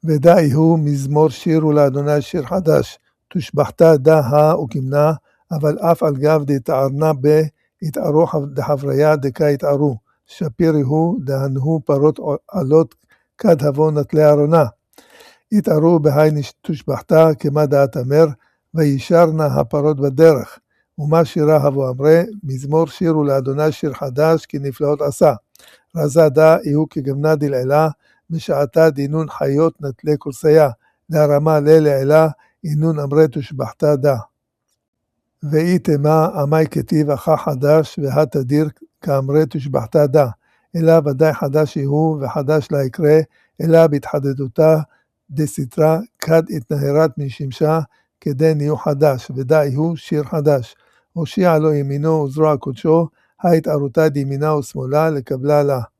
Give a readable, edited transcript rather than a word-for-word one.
ודאי הוא מזמור שיר ולאדוני שיר חדש, תושבחתה דה וכמנה, אבל אף על גב דתערנה יתערו דחבריה דקה יתערו, שפירי הוא דהנהו פרות עלות כד הבו נטלי ארונה. יתערו בהי תושבחתה כמה דעת אמר, וישרנה הפרות בדרך. ומה שירה הבו אמרה, מזמור שיר ולאדוני שיר חדש, כי נפלאות עשה. רזה דה יהיו כגמנה דלעילה, בשעתה דינון חיות נטלי כורסיה, להרמה לעילה, אינון אמרה תושבחתה דה. ואי תמה עמי כתיב אחא חדש, והתדיר כאמרה תושבחתה דה, אלא ודאי חדש יהוא וחדש לה יקרה, אלא בהתחדדותה דסתרה כד התנהרת משמשה, כדי נהיו חדש, ודאי הוא שיר חדש. הושיע לו ימינו וזרוע קודשו, ההתערותה דימינה ושמאלה לקבלה לה.